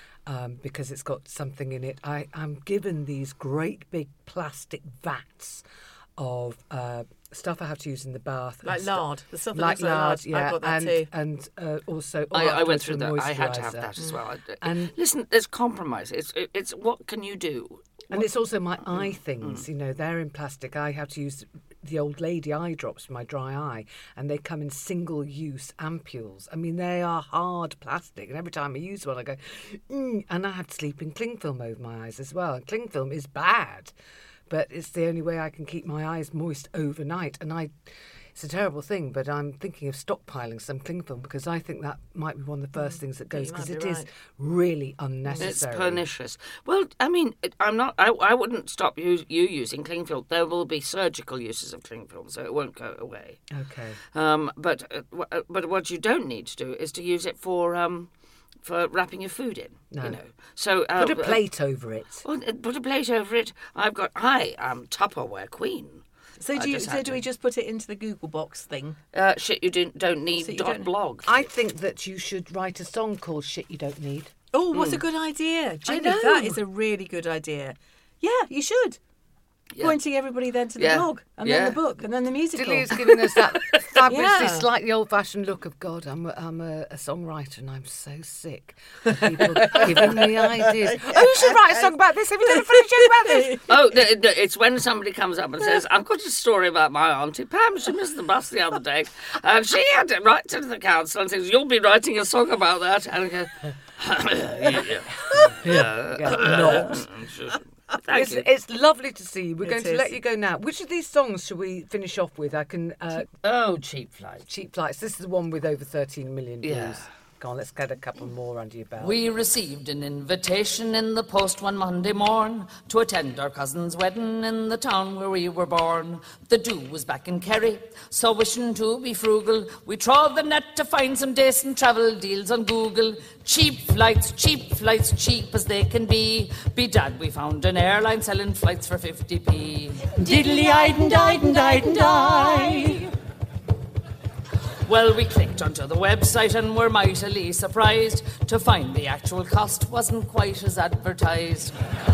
Um, because it's got something in it. I, I'm given these great big plastic vats of uh, stuff I have to use in the bath. and Like stuff- lard, the stuff that like looks like lard, lard. I've yeah, got that and, too. and uh, also I, I went through afterwards that. a I had to have moisturiser. that as well. I- And- listen, there's compromise. It's it, it's what can you do? And it's also my eye things, you know, they're in plastic. I have to use the old lady eye drops for my dry eye, and they come in single-use ampules. I mean, they are hard plastic, and every time I use one, I go, mm, and I have to sleep in cling film over my eyes as well. And cling film is bad, but it's the only way I can keep my eyes moist overnight. And I, it's a terrible thing, but I'm thinking of stockpiling some cling film because I think that might be one of the first things that goes because it be is right. really It's unnecessary. pernicious. Well, I mean, it- I'm not. I, I wouldn't stop you, you using cling film. There will be surgical uses of cling film, so it won't go away. Okay. Um, but uh, w- uh, but what you don't need to do is to use it for um, for wrapping your food in. No. You know. So uh, Put a plate over it. Well, uh, put a plate over it. I've got. I am Tupperware queen. So I do you, just so had do to. we just put it into the Google box thing? Uh, shit, you don't don't need So you dot don't- blog. I think that you should write a song called Shit You Don't Need. Oh, what a good idea. Jenny, know. that is a really good idea. Yeah, you should. Yeah. Pointing everybody then to the Yeah. blog, and Yeah. then the book, and then the musical. Dilly's giving us that fabulously Yeah. slightly old-fashioned look of God. I'm a, I'm a, a songwriter and I'm so sick of people giving me ideas. Oh, you should write a song about this. Have you done a funny joke about this? Oh, no, no, it's when somebody comes up and says, I've got a story about my auntie Pam. She missed the bus the other day. And she had to write to the council and says, you'll be writing a song about that. And I go, yeah. yeah. Not. Thank It's, you. it's lovely to see you. We're It going to is. let you go now. Which of these songs should we finish off with? I can. Uh, Oh, cheap flight. Cheap Flights. This is the one with over thirteen million views. Yeah. Go on, let's get a couple more under your belt. We received an invitation in the post one Monday morn to attend our cousin's wedding in the town where we were born. The do was back in Kerry, so wishing to be frugal, we trod the net to find some decent travel deals on Google. Cheap flights, cheap flights, cheap as they can be. Bedad, we found an airline selling flights for fifty p. Diddly-eyed and eyed and eyed and eyed. Well, we clicked onto the website and were mightily surprised to find the actual cost wasn't quite as advertised.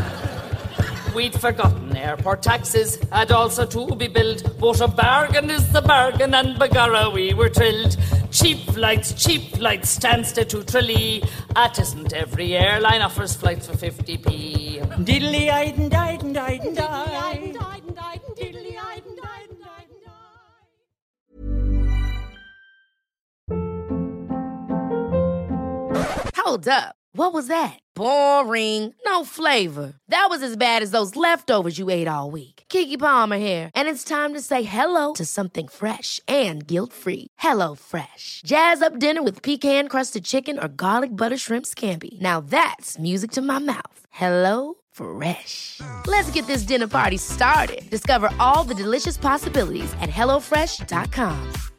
We'd forgotten airport taxes had also to be billed, but a bargain is the bargain, and begorra we were thrilled. Cheap flights, cheap flights, stands to two Tralee. At isn't every airline offers flights for fifty p. Diddly-eyed and eyed and eyed and eyed. Hold up. What was that? Boring. No flavor. That was as bad as those leftovers you ate all week. Keke Palmer here, and it's time to say hello to something fresh and guilt-free. Hello Fresh. Jazz up dinner with pecan-crusted chicken or garlic butter shrimp scampi. Now that's music to my mouth. Hello Fresh. Let's get this dinner party started. Discover all the delicious possibilities at hello fresh dot com.